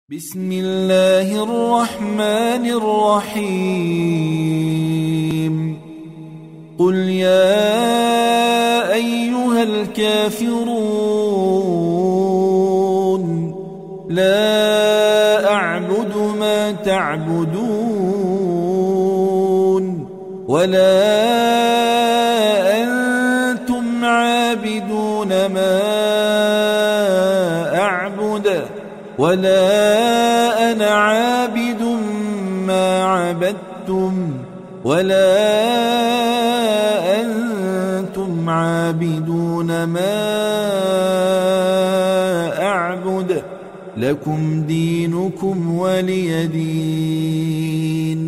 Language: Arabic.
بسم الله الرحمن الرحيم قل يا أيها الكافرون لا أعبد ما تعبدون ولا أنتم عابدون ما أعبد ولا أنا عابد ما عبدتم ولا أنتم عابدون ما أعبد لكم دينكم ولي دين.